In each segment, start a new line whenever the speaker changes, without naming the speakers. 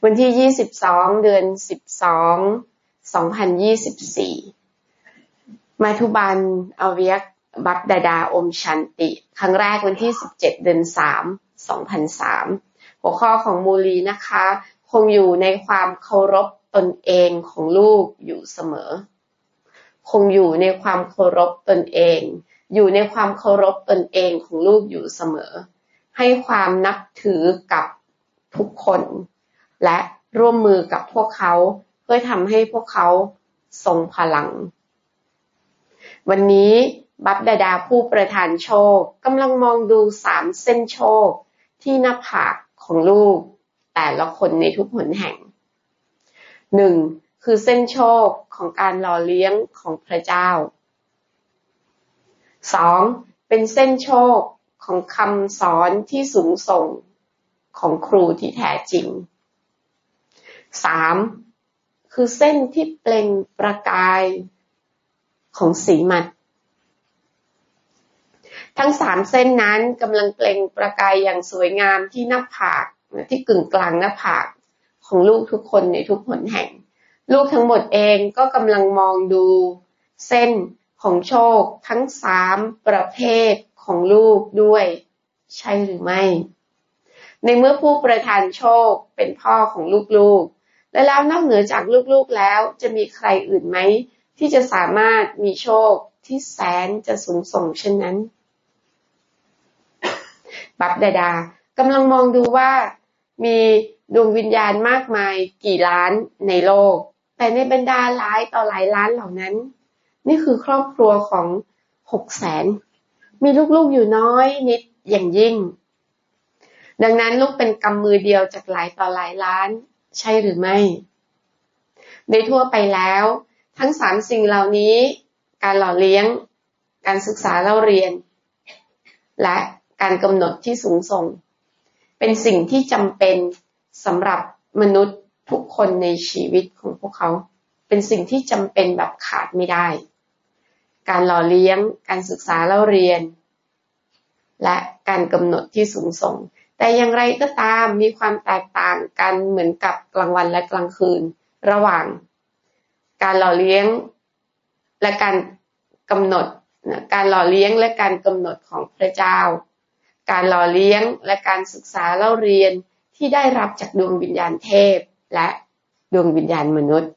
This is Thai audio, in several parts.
วันที่22เดือน12 2024มาทุบันอเวียกบัพดาดาอมชันติครั้งแรกวันที่17เดือน3 2003หัวข้อของมูลีนะคะคงอยู่ในความเคารพตนเองของลูกอยู่เสมอคงอยู่ในความเคารพตนเองอยู่ในความเคารพตนเองของลูกอยู่เสมอให้ความนับถือกับทุกคนและร่วมมือกับพวกเขาเพื่อทำให้พวกเขาทรงพลังวันนี้บัพดาดาผู้ประทานโชคกำลังมองดู3เส้นโชคที่หน้าผากของลูกแต่ละคนในทุกหนแห่ง1คือเส้นโชคของการหล่อเลี้ยงของพระเจ้า2เป็นเส้นโชคของคำสอนที่สูงส่งของครูที่แท้จริง3คือเส้นที่เปล่งประกายของสีมัดทั้ง3เส้นนั้นกำลังเปล่งประกายอย่างสวยงามที่หน้าผากที่กึ่งกลางหน้าผากของลูกทุกคนในทุกหนแห่งลูกทั้งหมดเองก็กำลังมองดูเส้นของโชคทั้ง3ประเภทของลูกด้วยใช่หรือไม่ในเมื่อผู้ประทานโชคเป็นพ่อของลูกๆและแล้วนอกเหนือจากลูกๆแล้วจะมีใครอื่นไหมที่จะสามารถมีโชคที่แสนจะสูงส่งเช่นนั้นบัพดาดากำลังมองดูว่ามีดวงวิญญาณมากมายกี่ล้านในโลกแต่ในบรรดาหลายต่อหลายล้านเหล่านั้นนี่คือครอบครัวของ600,000มีลูกๆอยู่น้อยนิดอย่างยิ่งดังนั้นลูกเป็นกำมือเดียวจากหลายต่อหลายล้านใช่หรือไม่โดยทั่วไปแล้วทั้ง3สิ่งเหล่านี้การหล่อเลี้ยงการศึกษาเล่าเรียนและการกำหนดที่สูงส่งเป็นสิ่งที่จำเป็นสำหรับมนุษย์ทุกคนในชีวิตของพวกเขาเป็นสิ่งที่จำเป็นแบบขาดไม่ได้การหล่อเลี้ยงการศึกษาเล่าเรียนและการกำหนดที่สูงส่งแต่อย่างไรก็ตามมีความแตกต่างกันเหมือนกับกลางวันและกลางคืนระหว่างการหล่อเลี้ยงและการกำหนดการหล่อเลี้ยงและการกำหนดของพระเจ้าการหล่อเลี้ยงและการศึกษาเล่าเรียนที่ได้รับจากดวงวิญญาณเทพและดวงวิญญาณมนุษย์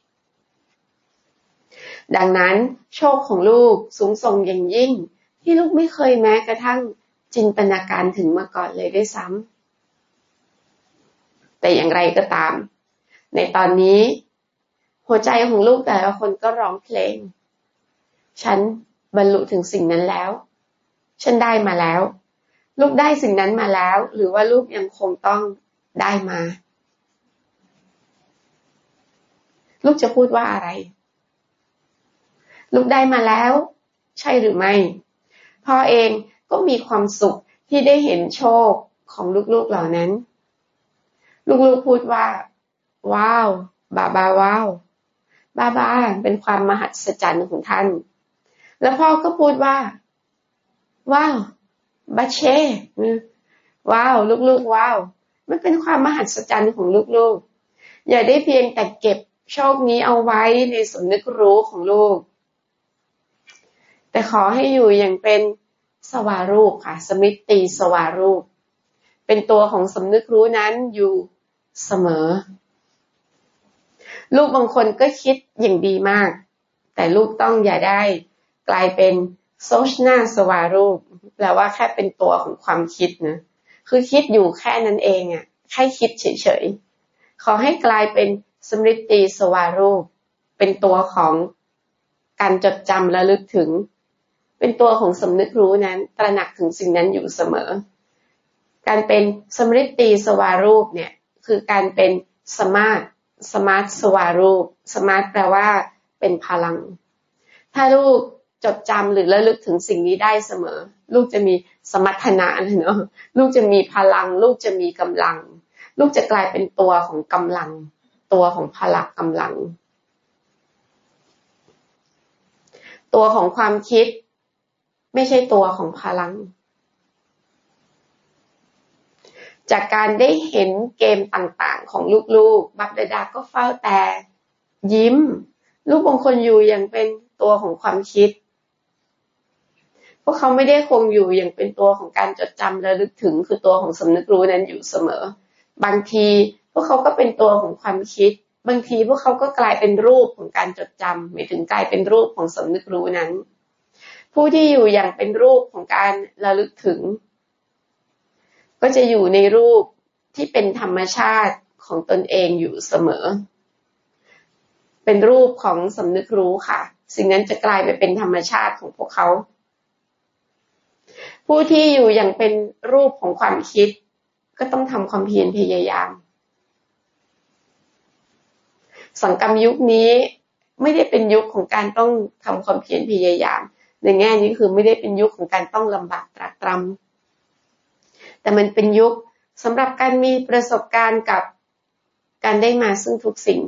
ดังนั้นโชคของลูกสูงส่งอย่างยิ่งที่ลูกไม่เคยแม้กระทั่งจินตนาการถึงมาก่อนเลยด้วยซ้ำแต่อย่างไรก็ตามในตอนนี้หัวใจของลูกแต่ละคนก็ร้องเพลงฉันบรรลุถึงสิ่งนั้นแล้วฉันได้มาแล้วลูกได้สิ่งนั้นมาแล้วหรือว่าลูกยังคงต้องได้มาลูกจะพูดว่าอะไรลูกได้มาแล้วใช่หรือไม่พ่อเองก็มีความสุขที่ได้เห็นโชคของลูกๆเหล่านั้นลูกๆพูดว่าว้าวบาบาว้าวบาบาเป็นความมหัศจรรย์ของท่านแล้วพ่อก็พูดว่าว้าวบาเช่ว้าวลูกๆว้าวมันเป็นความมหัศจรรย์ของลูกๆอย่าได้เพียงแต่เก็บโชคนี้เอาไว้ในสำนึกรู้ของลูกแต่ขอให้อยู่อย่างเป็นสวารูปค่ะสมิติสวารูปเป็นตัวของสำนึกรู้นั้นอยู่เสมอลูกบางคนก็คิดอย่างดีมากแต่ลูกต้องอย่าได้กลายเป็นโซชนาสวารูปแปลว่าแค่เป็นตัวของความคิดนะคือคิดอยู่แค่นั้นเองอ่ะแค่คิดเฉยๆขอให้กลายเป็นสมฤทธิสวารูปเป็นตัวของการจดจำและลึกถึงเป็นตัวของสำนึกรู้นั้นตระหนักถึงสิ่งนั้นอยู่เสมอการเป็นสมฤทธิสวารูปเนี่ยคือการเป็นสมาร์ทสวารูปสมาร์ทแปลว่าเป็นพลังถ้าลูกจดจำหรือระลึกถึงสิ่งนี้ได้เสมอลูกจะมีสมรรถนะเนาะลูกจะมีพลังลูกจะมีกำลังลูกจะกลายเป็นตัวของกำลังตัวของพละกำลังตัวของความคิดไม่ใช่ตัวของพลังจากการได้เห็นเกมต่างๆของลูกๆบัพดาดาก็เฝ้าแต่ยิ้มลูกบางคนอยู่อย่างเป็นตัวของความคิดพวกเขาไม่ได้คงอยู่อย่างเป็นตัวของการจดจำระลึกถึงคือตัวของสำนึกรู้นั้นอยู่เสมอบางทีพวกเขาก็เป็นตัวของความคิดบางทีพวกเขาก็กลายเป็นรูปของการจดจำหมายถึงกลายเป็นรูปของสำนึกรู้นั้นผู้ที่อยู่อย่างเป็นรูปของการระลึกถึงก็จะอยู่ในรูปที่เป็นธรรมชาติของตนเองอยู่เสมอเป็นรูปของสำนึกรู้ค่ะสิ่งนั้นจะกลายไปเป็นธรรมชาติของพวกเขาผู้ที่อยู่อย่างเป็นรูปของความคิดก็ต้องทำความเพียรพยายามสังคมยุคนี้ไม่ได้เป็นยุคของการต้องทำความเพียรพยายามในแง่นี้คือไม่ได้เป็นยุคของการต้องลำบากตรากตรำแต่มันเป็นยุคสำหรับการมีประสบการณ์กับการได้มาซึ่งทุกสิ่ง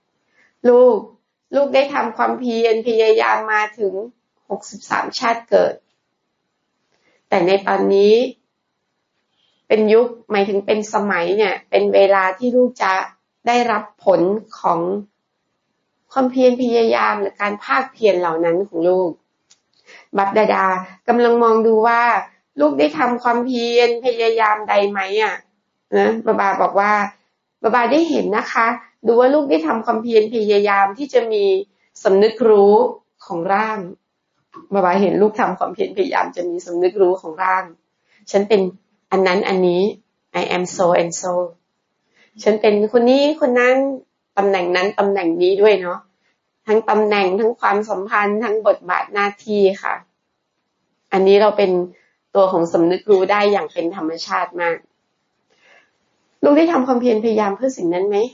ลูกได้ทำความเพียรพยายามมาถึง63ชาติเกิดแต่ในตอนนี้เป็นยุคหมายถึงเป็นสมัยเนี่ยเป็นเวลาที่ลูกจะได้รับผลของความเพียรพยายามหรือการภาคเพียรเหล่านั้นของลูกบัพดาดากำลังมองดูว่าลูกได้ทำความเพียรพยายามใดไหมนะบาบอกว่าบาได้เห็นนะคะดูว่าลูกได้ทำความเพียรพยายามที่จะมีสำนึกรู้ของร่างบาเห็นลูกทำความเพียรพยายามจะมีสำนึกรู้ของร่างฉันเป็นอันนั้นอันนี้ I am so and so ฉันเป็นคนนี้คนนั้นตำแหน่งนั้นตำแหน่งนี้ด้วยเนาะทั้งตำแหน่งทั้งความสัมพันธ์ทั้งบทบาทหน้าที่ค่ะอันนี้เราเป็นตัวของสำนึกรู้ได้อย่างเป็นธรรมชาติมากลูกได้ทำความเพียรพยายามเพื่อสิ่งนั้นไหม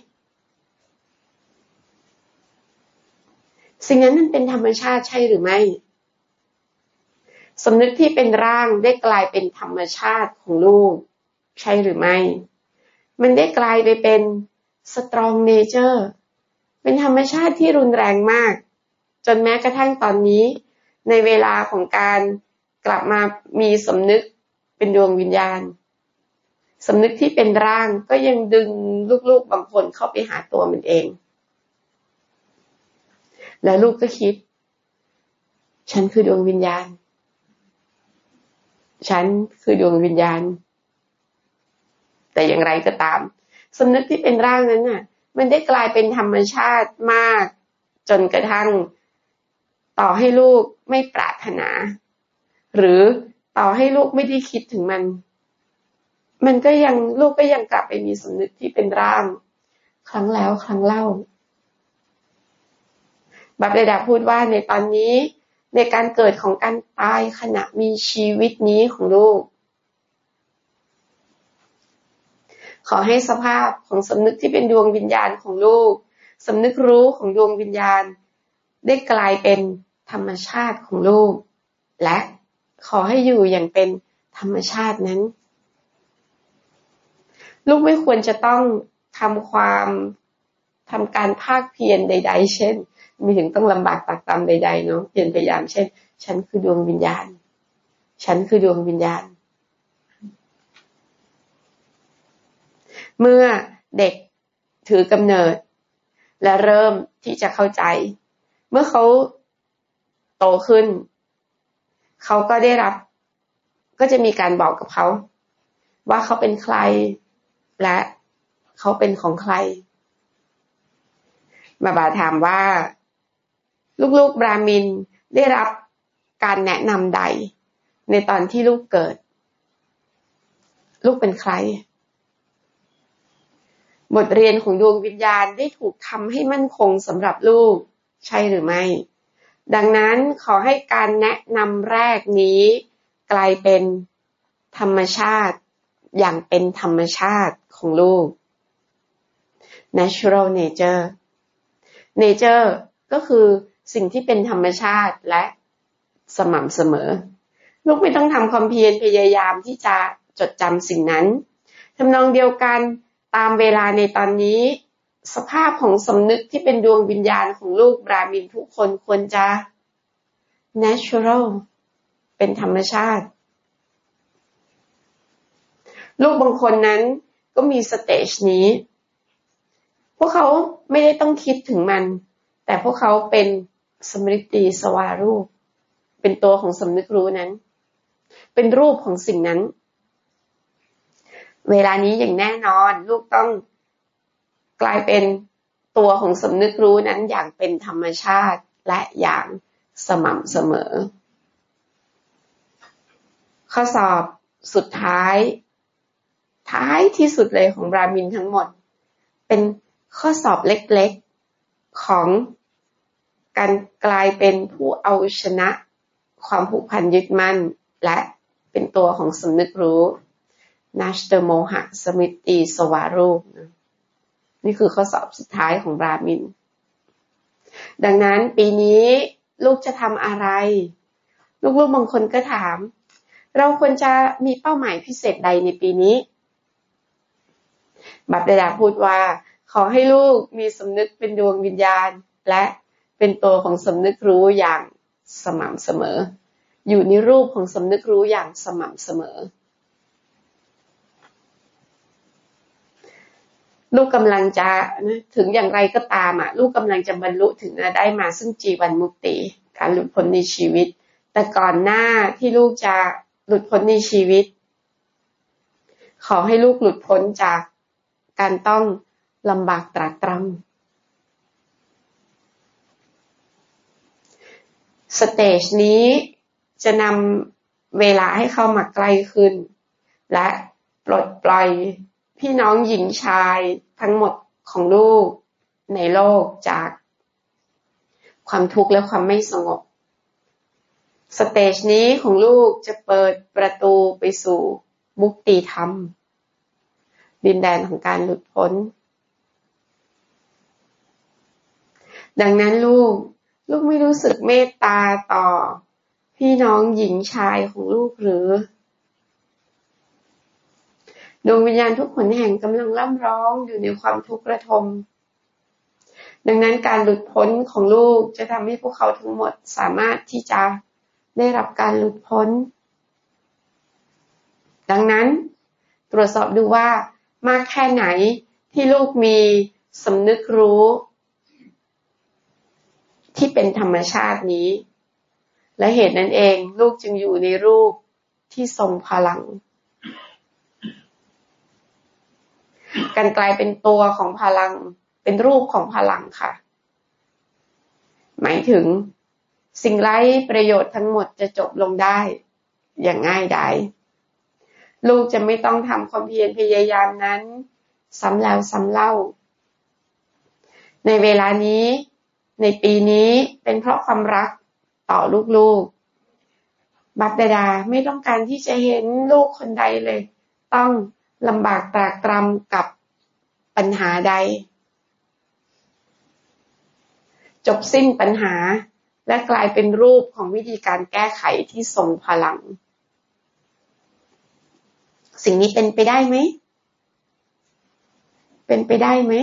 สิ่งนั้นมันเป็นธรรมชาติใช่หรือไม่สำนึกที่เป็นร่างได้กลายเป็นธรรมชาติของลูกใช่หรือไม่มันได้กลายไปเป็น strong nature เป็นธรรมชาติที่รุนแรงมากจนแม้กระทั่งตอนนี้ในเวลาของการกลับมามีสำนึกเป็นดวงวิญญาณสำนึกที่เป็นร่างก็ยังดึงลูกๆบางคนเข้าไปหาตัวมันเองแล้วลูกก็คิดฉันคือดวงวิญญาณฉันคือดวงวิญญาณแต่อย่างไรก็ตามสำนึกที่เป็นร่างนั้นน่ะมันได้กลายเป็นธรรมชาติมากจนกระทั่งต่อให้ลูกไม่ปรารถนาหรือต่อให้ลูกไม่ได้คิดถึงมันก็ยังลูกก็ยังกลับไปมีสำนึกที่เป็นร่างครั้งแล้วครั้งเล่าบัพดาดาพูดว่าในตอนนี้ในการเกิดของการตายขณะมีชีวิตนี้ของลูกขอให้สภาพของสำนึกที่เป็นดวงวิญญาณของลูกสำนึกรู้ของดวงวิญญาณได้กลายเป็นธรรมชาติของลูกและขอให้อยู่อย่างเป็นธรรมชาตินั้นลูกไม่ควรจะต้องทำการภาคเพียรใดๆเช่นมีถึงต้องลำบากตากตำใดๆเนาะเพียรพยายามเช่นฉันคือดวงวิญญาณฉันคือดวงวิญญาณเมื่อเด็กถือกำเนิดและเริ่มที่จะเข้าใจเมื่อเขาโตขึ้นเขาก็ได้รับก็จะมีการบอกกับเขาว่าเขาเป็นใครและเขาเป็นของใครบาถามว่าลูกๆบราหมินได้รับการแนะนำใดในตอนที่ลูกเกิดลูกเป็นใครบทเรียนของดวงวิญญาณได้ถูกทำให้มั่นคงสำหรับลูกใช่หรือไม่ดังนั้นขอให้การแนะนำแรกนี้กลายเป็นธรรมชาติอย่างเป็นธรรมชาติของลูก natural nature ก็คือสิ่งที่เป็นธรรมชาติและสม่ำเสมอลูกไม่ต้องทำความเพียรพยายามที่จะจดจำสิ่งนั้นทำนองเดียวกันตามเวลาในตอนนี้สภาพของสำนึกที่เป็นดวงวิญญาณของลูกบราหมินทุกคนควรจะ natural เป็นธรรมชาติลูกบางคนนั้นก็มีสเตจนี้พวกเขาไม่ได้ต้องคิดถึงมันแต่พวกเขาเป็นสมฤติสวารูปเป็นตัวของสำนึกรู้นั้นเป็นรูปของสิ่งนั้นเวลานี้อย่างแน่นอนลูกต้องกลายเป็นตัวของสำนึกรู้นั้นอย่างเป็นธรรมชาติและอย่างสม่ำเสมอข้อสอบสุดท้ายที่สุดเลยของบราหมินทั้งหมดเป็นข้อสอบเล็กๆของการกลายเป็นผู้เอาชนะความผูกพันยึดมั่นและเป็นตัวของสำนึกรู้นัชเตโมหะสมิติสวารูปนี่คือข้อสอบสุดท้ายของบราหมินดังนั้นปีนี้ลูกจะทำอะไรลูกๆบางคนก็ถามเราควรจะมีเป้าหมายพิเศษใดในปีนี้บัพเดดาพูดว่าขอให้ลูกมีสำนึกเป็นดวงวิญญาณและเป็นตัวของสำนึกรู้อย่างสม่ำเสมออยู่ในรูปของสำนึกรู้อย่างสม่ำเสมอลูกกำลังจะถึงอย่างไรก็ตามลูกกำลังจะบรรลุถึงได้มาซึ่งจีวันมุคติการหลุดพ้นในชีวิตแต่ก่อนหน้าที่ลูกจะหลุดพ้นในชีวิตขอให้ลูกหลุดพ้นจากการต้องลำบากตรากตรำสเตจนี้จะนำเวลาให้เข้ามาใกล้ขึ้นและปลดปล่อยพี่น้องหญิงชายทั้งหมดของลูกในโลกจากความทุกข์และความไม่สงบสเตจนี้ของลูกจะเปิดประตูไปสู่มุคติธรรมดินแดนของการหลุดพ้นดังนั้นลูกไม่รู้สึกเมตตาต่อพี่น้องหญิงชายของลูกหรือดวงวิญญาณทุกหนแห่งกำลังร่ำร้องอยู่ในความทุกข์ระทมดังนั้นการหลุดพ้นของลูกจะทำให้พวกเขาทั้งหมดสามารถที่จะได้รับการหลุดพ้นดังนั้นตรวจสอบดูว่ามากแค่ไหนที่ลูกมีสำนึกรู้ที่เป็นธรรมชาตินี้และเหตุนั้นเองลูกจึงอยู่ในรูปที่ทรงพลังการกลายเป็นตัวของพลังเป็นรูปของพลังค่ะหมายถึงสิ่งไร้ประโยชน์ทั้งหมดจะจบลงได้อย่างง่ายดายลูกจะไม่ต้องทำความเพียรพยายามนั้นซ้ำแล้วซ้ำเล่าในเวลานี้ในปีนี้เป็นเพราะความรักต่อลูกๆบัพเดดาไม่ต้องการที่จะเห็นลูกคนใดเลยต้องลำบากตรากตรำกับปัญหาใดจบสิ้นปัญหาและกลายเป็นรูปของวิธีการแก้ไขที่ทรงพลังสิ่งนี้เป็นไปได้ไหมเป็นไปได้ไหม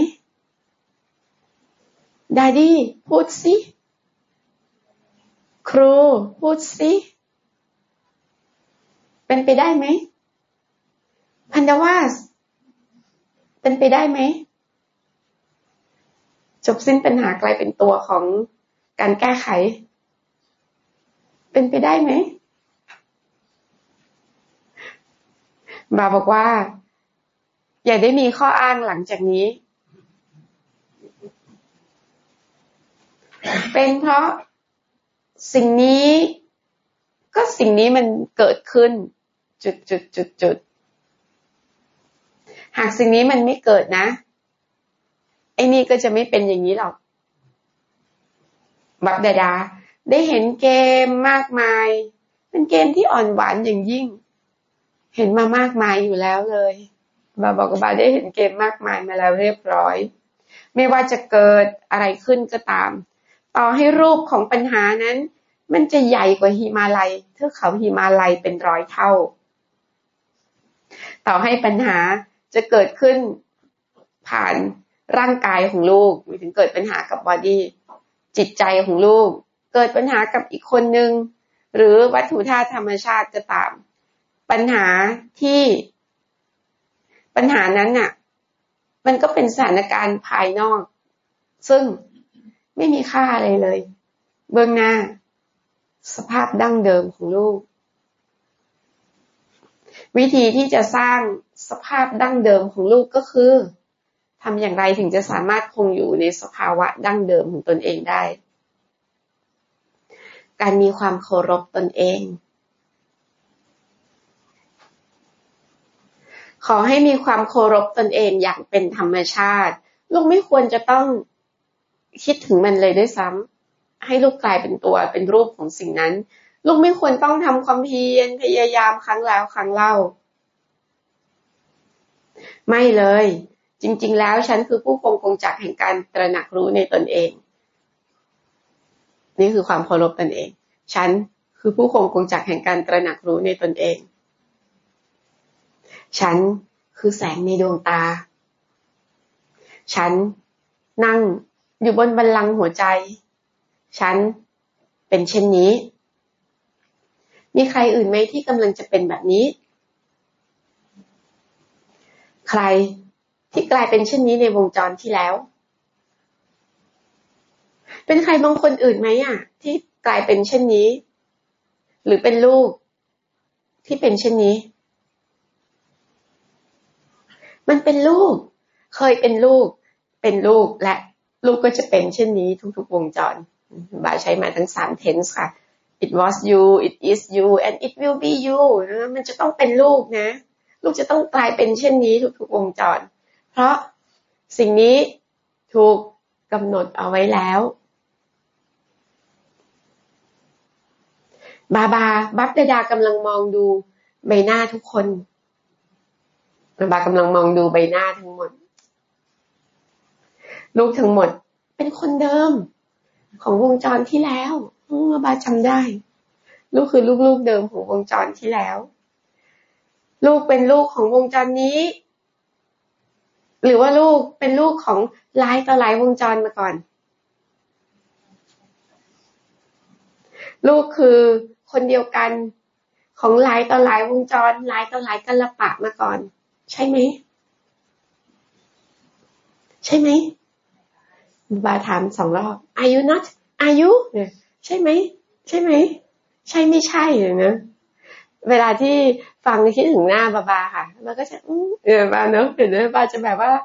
ดาดี้พูดสิครูพูดสิเป็นไปได้ไหมพันดาวาสเป็นไปได้ไหมจบสิ้นปัญหากลายเป็นตัวของการแก้ไขเป็นไปได้ไหมบาบอกว่าอย่าได้มีข้ออ้างหลังจากนี้เป็นเพราะสิ่งนี้มันเกิดขึ้นจุดหากสิ่งนี้มันไม่เกิดนะไอ้นี่ก็จะไม่เป็นอย่างนี้หรอกบัพดาได้เห็นเกมมากมายเป็นเกมที่อ่อนหวานอย่างยิ่งเห็นมามากมายอยู่แล้วเลยบาบอกว่าได้เห็นเกมมากมายมาแล้วเรียบร้อยไม่ว่าจะเกิดอะไรขึ้นก็ตามต่อให้รูปของปัญหานั้นมันจะใหญ่กว่าหิมาลัยเทือกเขาหิมาลัยเป็น100 เท่าต่อให้ปัญหาจะเกิดขึ้นผ่านร่างกายของลูกหมายถึงเกิดปัญหากับบอดี้จิตใจของลูกเกิดปัญหากับอีกคนนึงหรือวัตถุธาตุธรรมชาติก็ตามปัญหาที่ปัญหานั้นน่ะมันก็เป็นสถานการณ์ภายนอกซึ่งไม่มีค่าอะไรเลยเบื้องหน้าสภาพดั้งเดิมของลูกวิธีที่จะสร้างสภาพดั้งเดิมของลูกก็คือทำอย่างไรถึงจะสามารถคงอยู่ในสภาวะดั้งเดิมของตนเองได้การมีความเคารพตนเองขอให้มีความเคารพตนเองอย่างเป็นธรรมชาติลูกไม่ควรจะต้องคิดถึงมันเลยด้วยซ้ำให้ลูกกลายเป็นตัวเป็นรูปของสิ่งนั้นลูกไม่ควรต้องทำความเพียรพยายามครั้งแล้วครั้งเล่าไม่เลยจริงๆแล้วฉันคือผู้คงจักรแห่งการตระหนักรู้ในตนเองนี่คือความเคารพตนเองฉันคือผู้คงจักรแห่งการตระหนักรู้ในตนเองฉันคือแสงในดวงตาฉันนั่งอยู่บนบัลลังก์หัวใจฉันเป็นเช่นนี้มีใครอื่นไหมที่กำลังจะเป็นแบบนี้ใครที่กลายเป็นเช่นนี้ในวงจรที่แล้วเป็นใครบางคนอื่นไหมที่กลายเป็นเช่นนี้หรือเป็นลูกที่เป็นเช่นนี้มันเป็นลูกเคยเป็นลูกเป็นลูกและลูกก็จะเป็นเช่นนี้ทุกๆวงจรบาใช้มาทั้ง3 tense ค่ะ it was you it is you and it will be you มันจะต้องเป็นลูกนะลูกจะต้องกลายเป็นเช่นนี้ทุกๆวงจรเพราะสิ่งนี้ถูกกำหนดเอาไว้แล้วบับดากำลังมองดูใบหน้าทุกคนบากำลังมองดูใบหน้าทั้งหมดลูกทั้งหมดเป็นคนเดิมของวงจรที่แล้วบาจำได้ลูกคือลูกเดิมของวงจรที่แล้วลูกเป็นลูกของวงจรนี้หรือว่าลูกเป็นลูกของหลายต่อหลายวงจรมาก่อนลูกคือคนเดียวกันของหลายต่อหลายวงจรหลายต่อหลายกัลปะมาก่อนใช่ไหมใช่ไหมบาถาม2 รอบ Are you not Are you เนี่ยใช่ไหมใช่ไหมใช่ไม่ใช่นะเวลาที่ฟังคิดถึงหน้าบาค่ะบาก็จะบาเนอะเดี๋ยวบาจะแบบว่า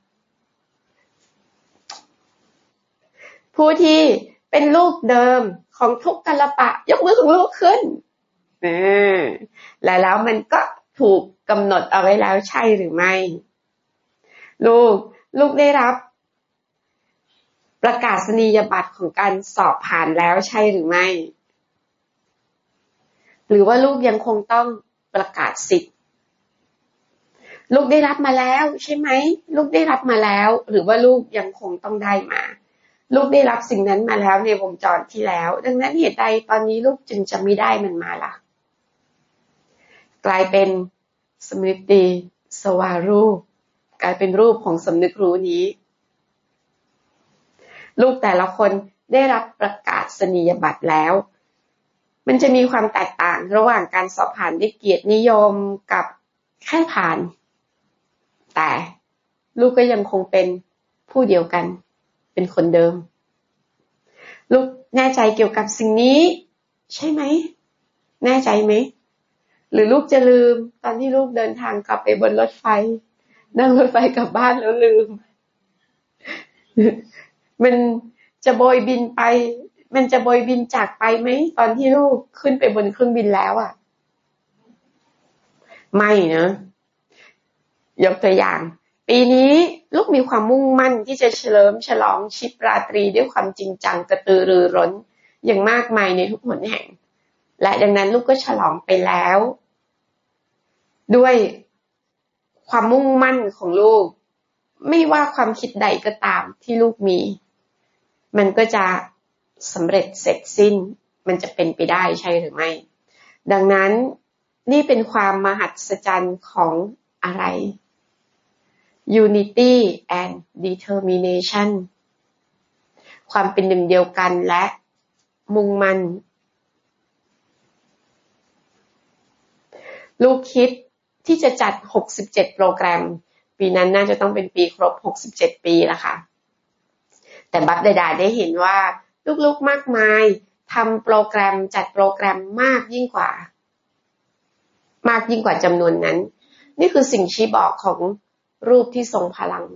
ผู้ที่เป็นลูกเดิมของทุกกัลปะยกมือของลูกขึ้นแล้วมันก็ถูกกำหนดเอาไว้แล้วใช่หรือไม่ลูกได้รับประกาศนียบัตรของการสอบผ่านแล้วใช่หรือไม่หรือว่าลูกยังคงต้องประกาศสิทธิ์ลูกได้รับมาแล้วใช่ไหมลูกได้รับมาแล้วหรือว่าลูกยังคงต้องได้มาลูกได้รับสิ่งนั้นมาแล้วในวงจรที่แล้วดังนั้นเหตุใดตอนนี้ลูกจึงจะไม่ได้มันมาล่ะกลายเป็นสมฤติสวารูปกลายเป็นรูปของสำนึกรู้นี้ลูกแต่ละคนได้รับประกาศนียบัตรแล้วมันจะมีความแตกต่างระหว่างการสอบผ่านด้วยเกียรตินิยมกับแค่ผ่านแต่ลูกก็ยังคงเป็นผู้เดียวกันเป็นคนเดิมลูกแน่ใจเกี่ยวกับสิ่งนี้ใช่ไหมแน่ใจไหมหรือลูกจะลืมตอนที่ลูกเดินทางกลับไปบนรถไฟนั่งรถไฟกลับบ้านแล้วลืมมันจะโบยบินไปมันจะโบยบินจากไปไหมตอนที่ลูกขึ้นไปบนเครื่องบินแล้วไม่นะยกตัวอย่างปีนี้ลูกมีความมุ่งมั่นที่จะเฉลิมฉลองชิปราตรีด้วยความจริงจังกระตือรือร้นอย่างมากมายในทุกหนแห่งและดังนั้นลูกก็ฉลองไปแล้วด้วยความมุ่งมั่นของลูกไม่ว่าความคิดใดก็ตามที่ลูกมีมันก็จะสำเร็จเสร็จสิ้นมันจะเป็นไปได้ใช่หรือไม่ดังนั้นนี่เป็นความมหัศจรรย์ของอะไร Unity and Determination ความเป็นหนึ่งเดียวกันและมุ่งมั่นลูกคิดที่จะจัด67โปรแกรมปีนั้นน่าจะต้องเป็นปีครบ67ปีแล้วค่ะแต่บัพดาได้เห็นว่าลูกๆมากมายทำโปรแกรมจัดโปรแกรมมากยิ่งกว่าจำนวนนั้นนี่คือสิ่งชี้บอกของรูปที่ทรงพลัง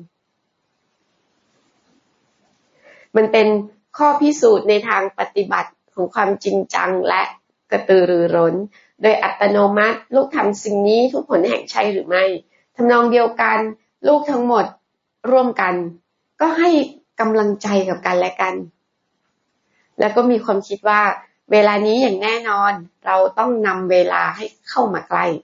มันเป็นข้อพิสูจน์ในทางปฏิบัติของความจริงจังและกระตือรือร้นโดยอัตโนมัติลูกทำสิ่งนี้ทุกผลแห่งใช่หรือไม่ทำนองเดียวกันลูกทั้งหมดร่วมกันก็ให้กำลังใจกับกันและกันแล้วก็มีความคิดว่าเวลานี้อย่างแน่นอนเราต้องนำเวลาให้เข้ามาใกล้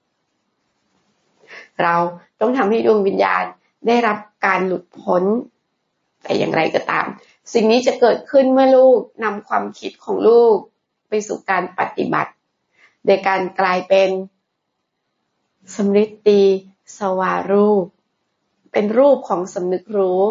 เราต้องทำให้ดวงวิญญาณได้รับการหลุดพ้นแต่อย่างไรก็ตามสิ่งนี้จะเกิดขึ้นเมื่อลูกนำความคิดของลูกไปสู่การปฏิบัติโดยการกลายเป็นสมฤทธิสวารูปเป็นรูปของสำนึกรู้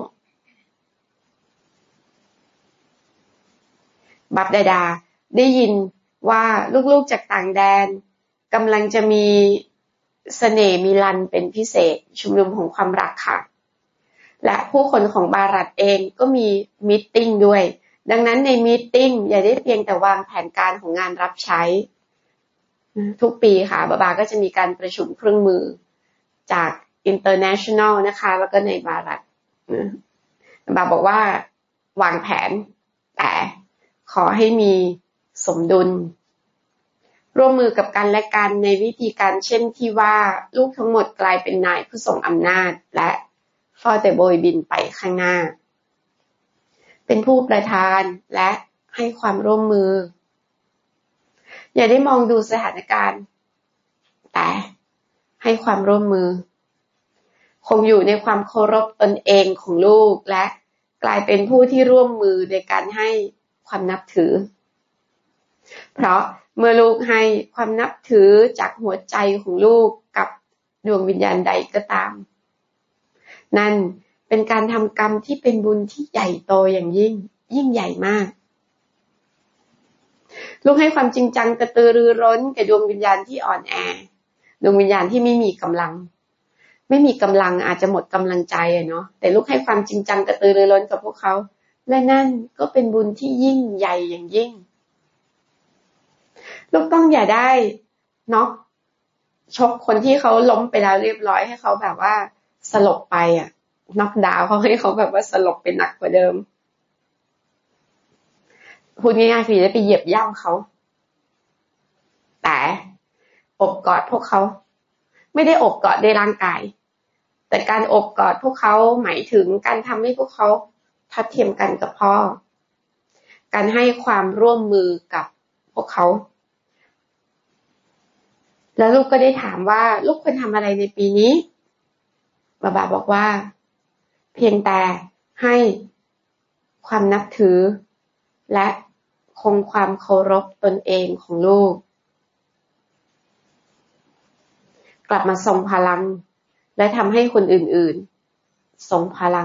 บัพดาได้ยินว่าลูกๆจากต่างแดนกำลังจะมีเสน่ห์มิลันเป็นพิเศษชุมนุมของความรักค่ะและผู้คนของบารัตเองก็มีมีตติ้งด้วยดังนั้นในมีตติ้งอย่าได้เพียงแต่วางแผนการของงานรับใช้ทุกปีค่ะบาก็จะมีการประชุมเครื่องมือจาก international นะคะแล้วก็ในบารัตบาบอกว่าวางแผนแต่ขอให้มีสมดุลร่วมมือกับกันและกันในวิธีการเช่นที่ว่าลูกทั้งหมดกลายเป็นนายผู้ทรงอำนาจและเฝ้าแต่โบยบินไปข้างหน้าเป็นผู้ประทานและให้ความร่วมมืออย่าได้มองดูสถานการณ์แต่ให้ความร่วมมือคงอยู่ในความเคารพตนเองของลูกและกลายเป็นผู้ที่ร่วมมือในการให้ความนับถือเพราะเมื่อลูกให้ความนับถือจากหัวใจของลูกกับดวงวิญญาณใดก็ตามนั่นเป็นการทำกรรมที่เป็นบุญที่ใหญ่โตอย่างยิ่งใหญ่มากลูกให้ความจริงจังกระตือรือร้นแก่ดวงวิญญาณที่อ่อนแอดวงวิญญาณที่ไม่มีกำลังอาจจะหมดกำลังใจเนาะแต่ลูกให้ความจริงจังกระตือรือร้นกับพวกเขาและนั่นก็เป็นบุญที่ยิ่งใหญ่อย่างยิ่งลูกต้องอย่าได้น็อกชกคนที่เขาล้มไปแล้วเรียบร้อยให้เขาแบบว่าสลบไปน็อกดาวน์เขาให้เขาแบบว่าสลบไปหนักกว่าเดิมพูดง่ายๆคือได้ไปเหยียบย่ำเขาแต่อบกอดพวกเขาไม่ได้อบกอดในร่างกายแต่การอบกอดพวกเขาหมายถึงการทำให้พวกเขาทัดเทียมกันกับพ่อการให้ความร่วมมือกับพวกเขาแล้วลูกก็ได้ถามว่าลูกควรทำอะไรในปีนี้บาบอกว่าเพียงแต่ให้ความนับถือและคงความเคารพตนเองของลูกกลับมาทรงพลังและทำให้คนอื่นๆทรงพลัง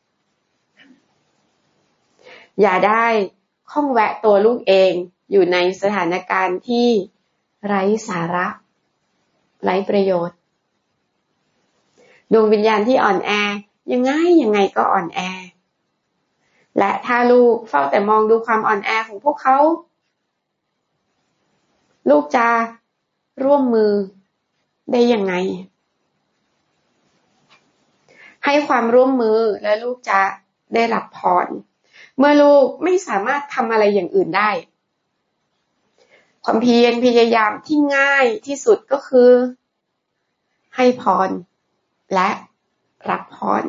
อย่าได้ข้องแวะตัวลูกเองอยู่ในสถานการณ์ที่ไร้สาระไร้ประโยชน์ดวงวิญญาณที่อ่อนแอยังไงก็อ่อนแอและถ้าลูกเฝ้าแต่มองดูความอ่อนแอของพวกเขาลูกจะร่วมมือได้ยังไงให้ความร่วมมือและลูกจะได้รับพรเมื่อลูกไม่สามารถทำอะไรอย่างอื่นได้ความพยายามที่ง่ายที่สุดก็คือให้พรและรับพร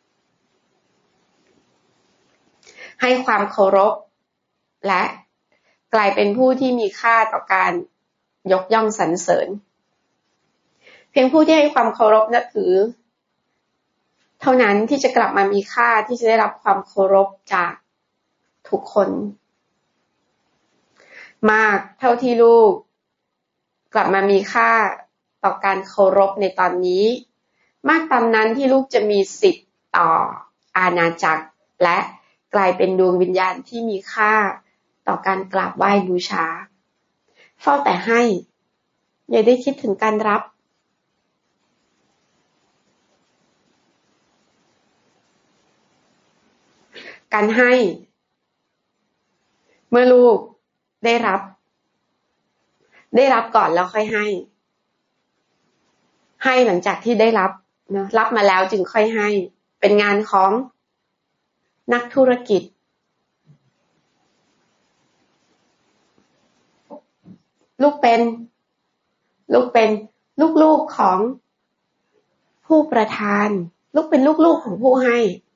ให้ความเคารพและกลายเป็นผู้ที่มีค่าต่อการยกย่องสรรเสริญเพียงผู้ที่ให้ความเคารพนับถือเท่านั้นที่จะกลับมามีค่าที่จะได้รับความเคารพจากทุกคนมากเท่าที่ลูกกลับมามีค่าต่อการเคารพในตอนนี้มากตามนั้นที่ลูกจะมีสิทธิ์ต่ออาณาจักรและกลายเป็นดวงวิญญาณที่มีค่าต่อการกราบไหว้บูชาเฝ้าแต่ให้อย่าได้คิดถึงการรับการให้เมื่อลูกได้รับก่อนแล้วค่อยให้หลังจากที่ได้รับนะรับมาแล้วจึงค่อยให้เป็นงานของนักธุรกิจลูกเป็นลูกๆของผู้ประทานลูกเป็นลูกๆของผู้ให้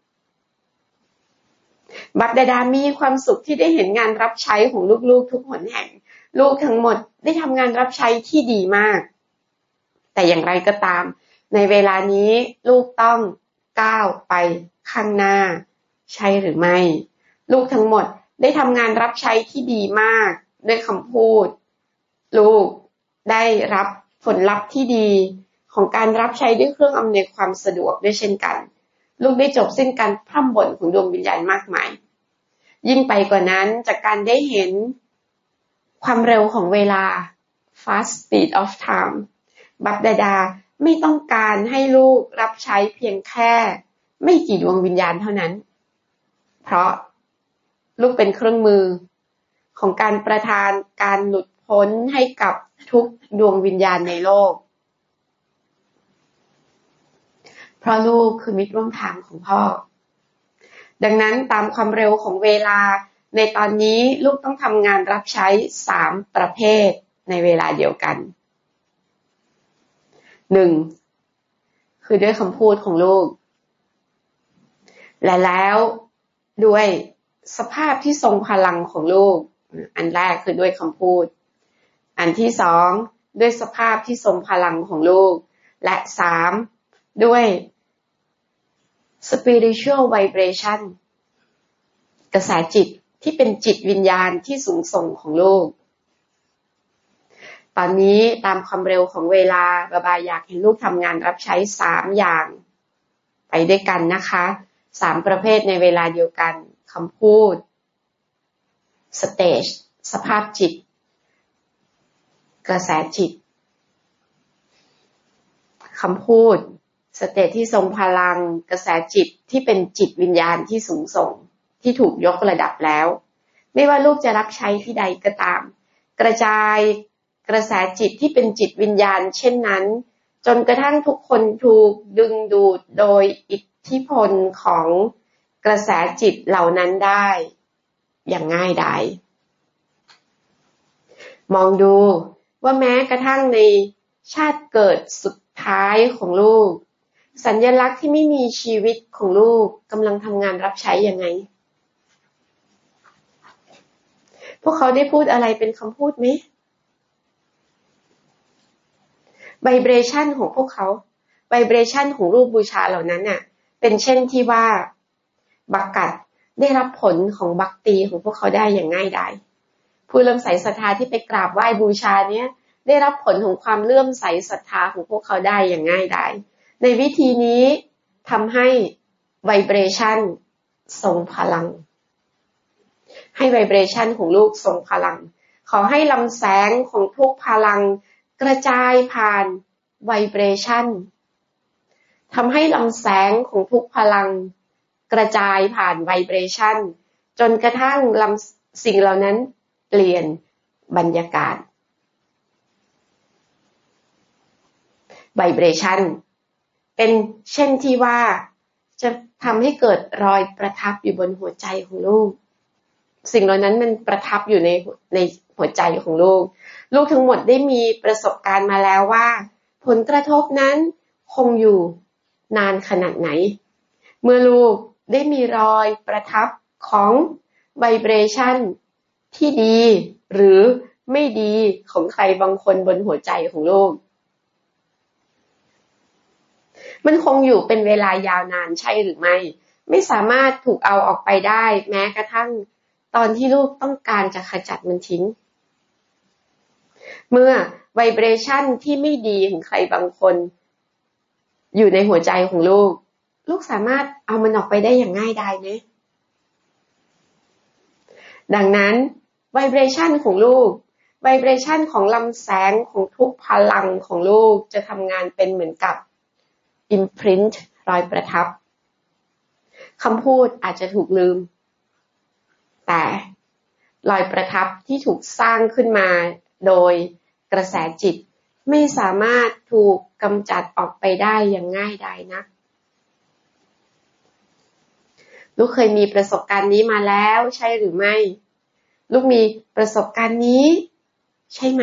บัพดาดามีความสุขที่ได้เห็นงานรับใช้ของลูกๆทุกหนแห่งลูกทั้งหมดได้ทำงานรับใช้ที่ดีมากแต่อย่างไรก็ตามในเวลานี้ลูกต้องก้าวไปข้างหน้าใช่หรือไม่ลูกทั้งหมดได้ทำงานรับใช้ที่ดีมากด้วยคำพูดลูกได้รับผลลัพธ์ที่ดีของการรับใช้ด้วยเครื่องอำนวยความสะดวกด้วยเช่นกันลูกได้จบสิ้นการพร่ำบ่นของดวงวิญญาณมากมายยิ่งไปกว่านั้นจากการได้เห็นความเร็วของเวลา fast speed of time บัพดาดาไม่ต้องการให้ลูกรับใช้เพียงแค่ไม่กี่ดวงวิญญาณเท่านั้นเพราะลูกเป็นเครื่องมือของการประทานการหลุดพ้นให้กับทุกดวงวิญญาณในโลกเพราะลูกคือมิตรร่วมทางของพ่อดังนั้นตามความเร็วของเวลาในตอนนี้ลูกต้องทำงานรับใช้3ประเภทในเวลาเดียวกัน1คือด้วยคำพูดของลูกและแล้วด้วยสภาพที่ทรงพลังของลูกอันแรกคือด้วยคำพูดอันที่2ด้วยสภาพที่ทรงพลังของลูกและ3ด้วย spiritual vibration กระแสจิตที่เป็นจิตวิญญาณที่สูงส่งของลูกตอนนี้ตามความเร็วของเวลาบาบาอยากเห็นลูกทำงานรับใช้3อย่างไปด้วยกันนะคะ3ประเภทในเวลาเดียวกันคำพูด stage สภาพจิตกระแสจิตคำพูดสเตจที่ทรงพลังกระแสจิตที่เป็นจิตวิญญาณที่สูงส่งที่ถูกยกระดับแล้วไม่ว่าลูกจะรับใช้ที่ใดก็ตามกระจายกระแสจิตที่เป็นจิตวิญญาณเช่นนั้นจนกระทั่งทุกคนถูกดึงดูดโดยอิทธิพลของกระแสจิตเหล่านั้นได้อย่างง่ายดายมองดูว่าแม้กระทั่งในชาติเกิดสุดท้ายของลูกสัญลักษณ์ที่ไม่มีชีวิตของลูกกำลังทำงานรับใช้ยังไงพวกเขาได้พูดอะไรเป็นคำพูดไหมไวเบรชันของพวกเขาไวเบรชันของรูปบูชาเหล่านั้นน่ะเป็นเช่นที่ว่าบักกัดได้รับผลของบักตีของพวกเขาได้อย่างง่ายดายผู้เลื่อมใสศรัทธาที่ไปกราบไหว้บูชาเนี้ยได้รับผลของความเลื่อมใสศรัทธาของพวกเขาได้อย่างง่ายดายในวิธีนี้ทำให้ไวเบรชันทรงพลังให้ไวเบรชันของลูกทรงพลังขอให้ลำแสงของทุกพลังกระจายผ่านไวเบรชันทำให้ลำแสงของทุกพลังกระจายผ่านไวเบรชันจนกระทั่งสิ่งเหล่านั้นเปลี่ยนบรรยากาศไวเบรชันเป็นเช่นที่ว่าจะทำให้เกิดรอยประทับอยู่บนหัวใจของลูกสิ่งเหล่านั้นมันประทับอยู่ในหัวใจของลูกทั้งหมดได้มีประสบการณ์มาแล้วว่าผลกระทบนั้นคงอยู่นานขนาดไหนเมื่อลูกได้มีรอยประทับของไวเบรชันที่ดีหรือไม่ดีของใครบางคนบนหัวใจของลูกมันคงอยู่เป็นเวลายาวนานใช่หรือไม่สามารถถูกเอาออกไปได้แม้กระทั่งตอนที่ลูกต้องการจะขจัดมันทิ้งเมื่อไวเบรชันที่ไม่ดีของใครบางคนอยู่ในหัวใจของลูกสามารถเอามันออกไปได้อย่างง่ายดายไหมดังนั้นไวเบรชันของลูกไวเบรชันของลำแสงของทุกพลังของลูกจะทำงานเป็นเหมือนกับimprint รอยประทับคำพูดอาจจะถูกลืมแต่รอยประทับที่ถูกสร้างขึ้นมาโดยกระแสจิตไม่สามารถถูกกำจัดออกไปได้อย่างง่ายดายนักลูกเคยมีประสบการณ์นี้มาแล้วใช่หรือไม่ลูกมีประสบการณ์นี้ใช่ไหม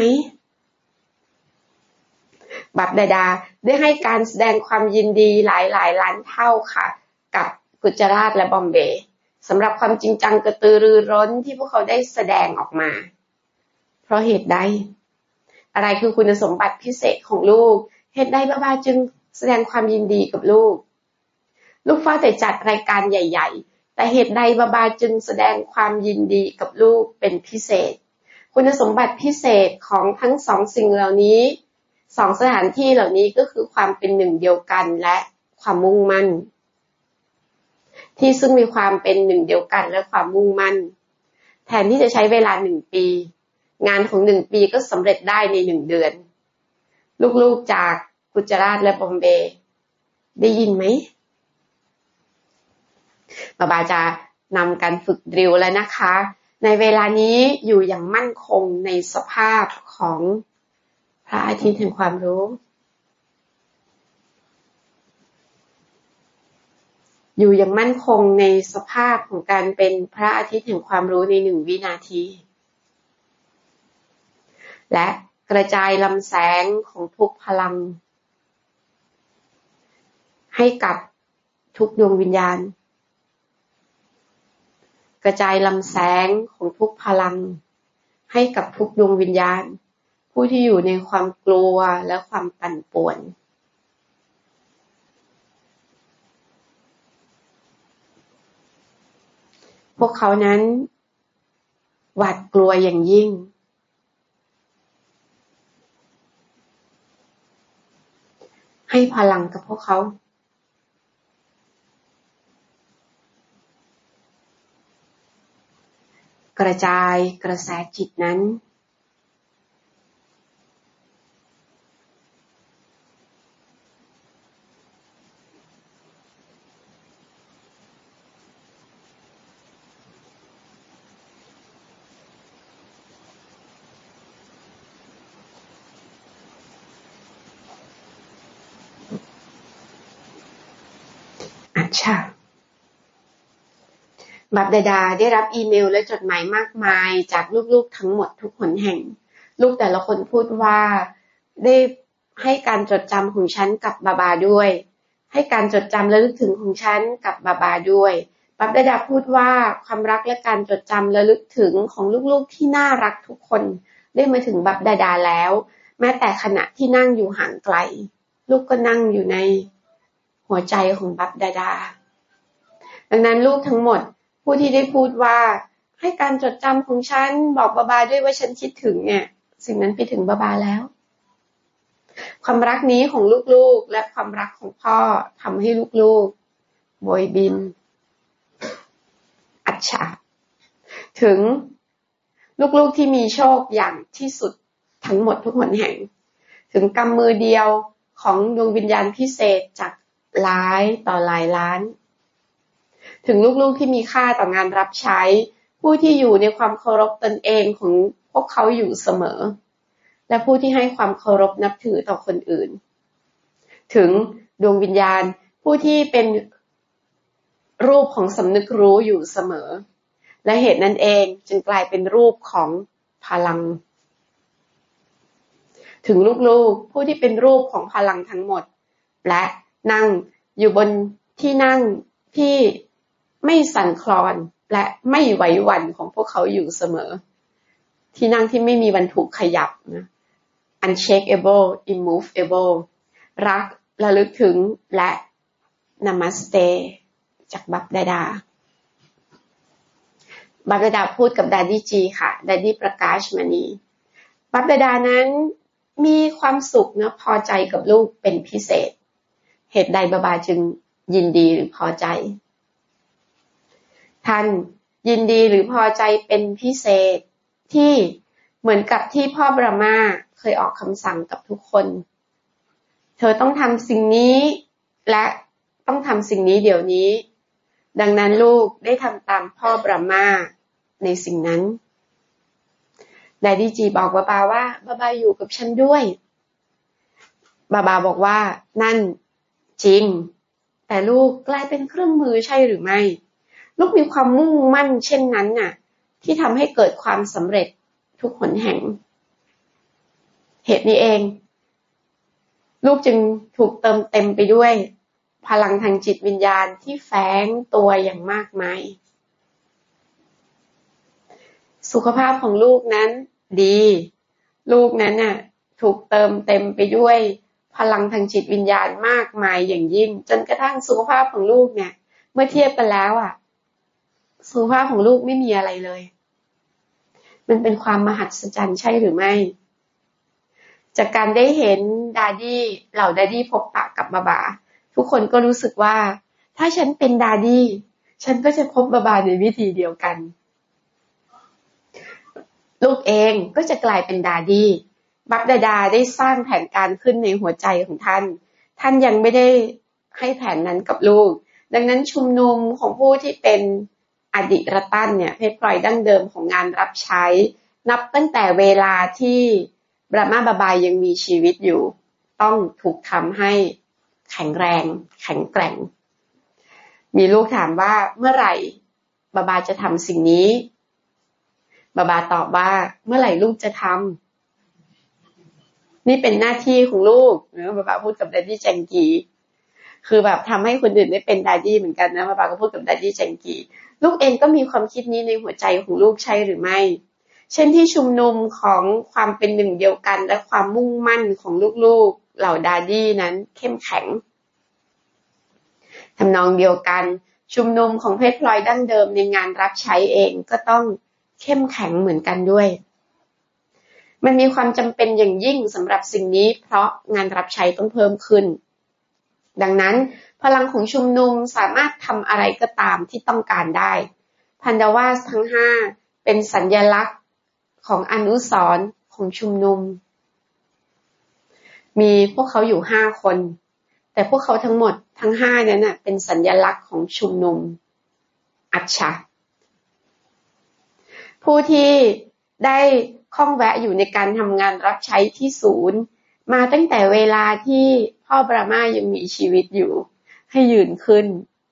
บัพดาดาได้ให้การแสดงความยินดีหลายล้านเท่าค่ะกับกุจราตและบอมเบย์สำหรับความจริงจังกระตือรือร้นที่พวกเขาได้แสดงออกมาเพราะเหตุใดอะไรคือคุณสมบัติพิเศษของลูกเหตุใดบาบาจึงแสดงความยินดีกับลูกเฝ้าแต่จัดรายการใหญ่ๆแต่เหตุใดบาบาจึงแสดงความยินดีกับลูกเป็นพิเศษคุณสมบัติพิเศษของทั้งสองสิ่งเหล่านี้สองสถานที่เหล่านี้ก็คือความเป็นหนึ่งเดียวกันและความมุ่งมั่นที่ซึ่งมีความเป็นหนึ่งเดียวกันและความมุ่งมั่นแทนที่จะใช้เวลา1 ปีงานของ1 ปีก็สำเร็จได้ใน1 เดือนลูกๆจากกุจราตและบอมเบย์ได้ยินไหมบาบาจะนำการฝึกดริลแล้วนะคะในเวลานี้อยู่อย่างมั่นคงในสภาพของพระอาทิตย์แห่งความรู้อยู่อย่างมั่นคงในสภาพของการเป็นพระอาทิตย์แห่งความรู้ใน1 วินาทีและกระจายลำแสงของทุกพลังให้กับทุกดวงวิญญาณกระจายลำแสงของทุกพลังให้กับทุกดวงวิญญาณผู้ที่อยู่ในความกลัวและความปั่นป่วนพวกเขานั้นหวาดกลัวอย่างยิ่งให้พลังกับพวกเขากระจายกระแสจิตนั้นบัพดาดาได้รับอีเมลและจดหมายมากมายจากลูกๆทั้งหมดทุกหนแห่งลูกแต่ละคนพูดว่าได้ให้การจดจำของฉันกับบาบาด้วยให้การจดจำและลึกถึงของฉันกับบาบาด้วยบัพดาดาพูดว่าความรักและการจดจำและลึกถึงของลูกๆที่น่ารักทุกคนได้มาถึงบัพดาดาแล้วแม้แต่ขณะที่นั่งอยู่ห่างไกลลูกก็นั่งอยู่ในหัวใจของบัพดาดาดังนั้นลูกทั้งหมดผู้ที่ได้พูดว่าให้การจดจำของฉันบอกบาบาด้วยว่าฉันคิดถึงเนี่ยสิ่งนั้นไปถึงบาบาแล้วความรักนี้ของลูกๆและความรักของพ่อทำให้ลูกๆโบยบินอัจฉาถึงลูกๆที่มีโชคอย่างที่สุดทั้งหมดทุกหนแห่งถึงกำมือเดียวของดวงวิญญาณพิเศษจากหลายต่อหลายล้านถึงลูกๆที่มีค่าต่องานรับใช้ผู้ที่อยู่ในความเคารพตนเองของพวกเขาอยู่เสมอและผู้ที่ให้ความเคารพนับถือต่อคนอื่นถึงดวงวิญญาณผู้ที่เป็นรูปของสำนึกรู้อยู่เสมอและเหตุนั้นเองจึงกลายเป็นรูปของพลังถึงลูกๆผู้ที่เป็นรูปของพลังทั้งหมดและนั่งอยู่บนที่นั่งที่ไม่สั่นคลอนและไม่ไหวหวั่นของพวกเขาอยู่เสมอที่นั่งที่ไม่มีวันถูกขยับนะ unshakable immovable รักระลึกถึงและ Namaste จากบัพดาดาบัพดาดาพูดกับดาดี้จีค่ะดาดี้ประกาชมณีบัพดาดานั้นมีความสุขนะพอใจกับลูกเป็นพิเศษเหตุใดบาบาจึงยินดีหรือพอใจท่านยินดีหรือพอใจเป็นพิเศษที่เหมือนกับที่พ่อบรามาเคยออกคำสั่งกับทุกคนเธอต้องทำสิ่งนี้และต้องทำสิ่งนี้เดี๋ยวนี้ดังนั้นลูกได้ทำตามพ่อบรามาในสิ่งนั้นแดดดี้จีบอกบาบาว่าบาบาอยู่กับฉันด้วยบาบาบอกว่านั่นจริงแต่ลูกกลายเป็นเครื่องมือใช่หรือไม่ลูกมีความมุ่งมั่นเช่นนั้นน่ะที่ทำให้เกิดความสำเร็จทุกหนแห่งเหตุนี้เองลูกจึงถูกเติมเต็มไปด้วยพลังทางจิตวิญญาณที่แฝงตัวอย่างมากมายสุขภาพของลูกนั้นดีลูกนั้นน่ะถูกเติมเต็มไปด้วยพลังทางจิตวิญญาณมากมายอย่างยิ่งจนกระทั่งสุขภาพของลูกเนี่ยเมื่อเทียบกันแล้วสุขภาพของลูกไม่มีอะไรเลยมันเป็นความมหัศจรรย์ใช่หรือไม่จากการได้เห็นดาดี้เหล่าดาดี้พบปะกับบาบาทุกคนก็รู้สึกว่าถ้าฉันเป็นดาดี้ฉันก็จะพบบาบาในวิธีเดียวกันลูกเองก็จะกลายเป็นดาดี้บัพดาดาได้สร้างแผนการขึ้นในหัวใจของท่านยังไม่ได้ให้แผนนั้นกับลูกดังนั้นชุมนุมของผู้ที่เป็นอดิรตันเนี่ยเพชรพลอยดั้งเดิมของงานรับใช้นับตั้งแต่เวลาที่บรามาบาบายังมีชีวิตอยู่ต้องถูกทำให้แข็งแรงแข็งแกร่งมีลูกถามว่าเมื่อไหร่บาบาจะทำสิ่งนี้บาบาตอบว่าเมื่อไหร่ลูกจะทำนี่เป็นหน้าที่ของลูกบาบาพูดกับแดดดี้แจงกีคือแบบทำให้คนอื่นได้เป็นดาดี้เหมือนกันนะบาบาก็พูดกับดาดี้แจงกีลูกเองก็มีความคิดนี้ในหัวใจของลูกใช่หรือไม่เช่นที่ชุมนุมของความเป็นหนึ่งเดียวกันและความมุ่งมั่นของลูกๆเหล่าดาดี้นั้นเข้มแข็งทำนองเดียวกันชุมนุมของเพชรพลอยดั้งเดิมในงานรับใช้เองก็ต้องเข้มแข็งเหมือนกันด้วยมันมีความจำเป็นอย่างยิ่งสำหรับสิ่งนี้เพราะงานรับใช้ต้องเพิ่มขึ้นดังนั้นพลังของชุมนุมสามารถทำอะไรก็ตามที่ต้องการได้พันดาวาสทั้ง5เป็นสัญลักษณ์ของอนุสรณ์ของชุมนุมมีพวกเขาอยู่5คนแต่พวกเขาทั้งหมดทั้ง5นั้นน่ะเป็นสัญลักษณ์ของชุมนุมอัจฉะผู้ที่ได้ข้องแวะอยู่ในการทำงานรับใช้ที่ศูนย์มาตั้งแต่เวลาที่พ่อบรามายังมีชีวิตอยู่ให้ยืนขึ้น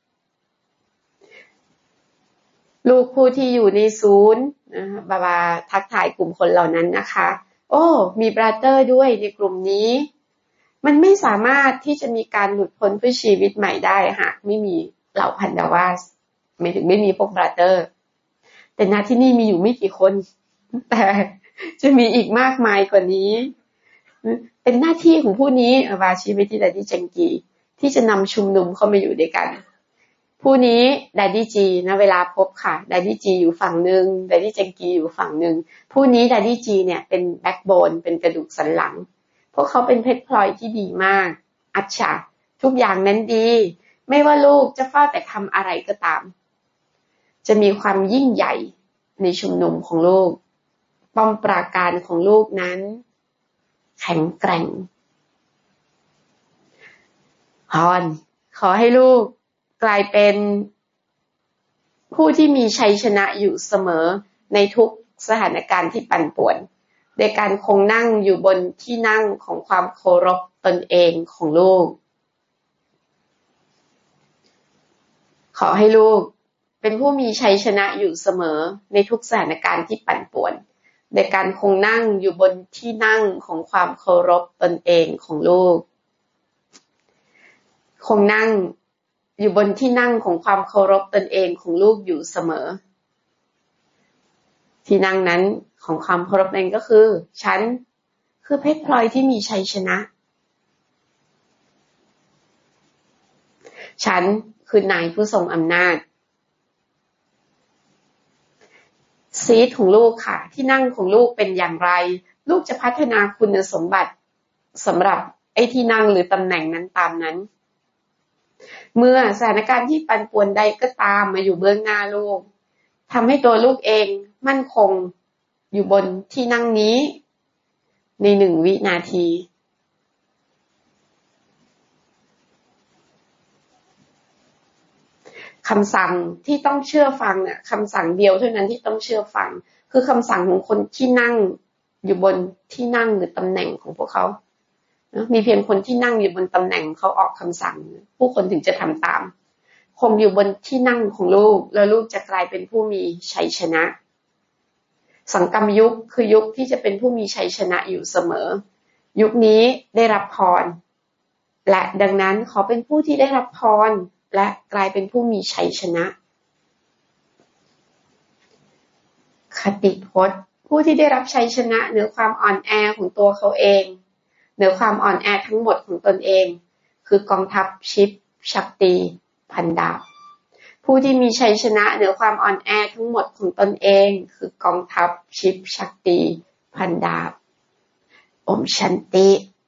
ลูกผู้ที่อยู่ในศูนย์บาบาทักทายกลุ่มคนเหล่านั้นนะคะโอ้มีบราเตอร์ด้วยในกลุ่มนี้มันไม่สามารถที่จะมีการหลุดพ้นเพื่อชีวิตใหม่ได้หากไม่มีเหล่าพันดาวาสไม่ถึงไม่มีพวกบราเตอร์แต่ณที่นี่มีอยู่ไม่กี่คนแต่จะมีอีกมากมายกว่านี้เป็นหน้าที่ของผู้นี้วาชีวิตที่ดาดี้เจงกีที่จะนำชุมนุมเข้ามาอยู่ด้วยกันผู้นี้ดาดี้จีนะเวลาพบค่ะดาดี้จีอยู่ฝั่งนึงดาดี้เจงกีอยู่ฝั่งนึงผู้นี้ดาดี้จีเนี่ยเป็นแบ็คโบนเป็นกระดูกสันหลังพวกเขาเป็นเพชรพลอยที่ดีมากอัจฉริทุกอย่างนั้นดีไม่ว่าลูกจะเฝ้าแต่ทำอะไรก็ตามจะมีความยิ่งใหญ่ในชุมนุมของลูกป้อมปราการของลูกนั้นแข็งแกร่งฮอนขอให้ลูกกลายเป็นผู้ที่มีชัยชนะอยู่เสมอในทุกสถานการณ์ที่ปั่นป่วนในการคงนั่งอยู่บนที่นั่งของความเคารพตนเองของลูกขอให้ลูกเป็นผู้มีชัยชนะอยู่เสมอในทุกสถานการณ์ที่ปั่นป่วนในการคงนั่งอยู่บนที่นั่งของความเคารพตนเองของลูกคงนั่งอยู่บนที่นั่งของความเคารพตนเองของลูกอยู่เสมอที่นั่งนั้นของความเคารพนั้นก็คือฉันคือเพชรพลอยที่มีชัยชนะฉันคือนายผู้ทรงอำนาจซีทของลูกค่ะที่นั่งของลูกเป็นอย่างไรลูกจะพัฒนาคุณสมบัติสำหรับไอ้ที่นั่งหรือตำแหน่งนั้นตามนั้นเมื่อสถานการณ์ที่ปั่นป่วนใดก็ตามมาอยู่เบื้องหน้าลูกทำให้ตัวลูกเองมั่นคงอยู่บนที่นั่งนี้ใน1 วินาทีคำสั่งที่ต้องเชื่อฟังเนี่ยคำสั่งเดียวเท่านั้นที่ต้องเชื่อฟังคือคำสั่งของคนที่นั่งอยู่บนที่นั่งหรือตำแหน่งของพวกเขามีเพียงคนที่นั่งอยู่บนตำแหน่งเขาออกคำสั่งผู้คนถึงจะทำตามคงอยู่บนที่นั่งของลูกแล้วลูกจะกลายเป็นผู้มีชัยชนะสังกรรมยุคคือยุคที่จะเป็นผู้มีชัยชนะอยู่เสมอยุคนี้ได้รับพรและดังนั้นขอเป็นผู้ที่ได้รับพรและกลายเป็นผู้มีชัยชนะคติพจน์ผู้ที่ได้รับชัยชนะเหนือความอ่อนแอของตัวเขาเองเหนือความอ่อนแอทั้งหมดของตนเองคือกองทัพชิปชักตีพันดาบผู้ที่มีชัยชนะเหนือความอ่อนแอทั้งหมดของตนเองคือกองทัพชิปชักตีพันดาบโอมชันติ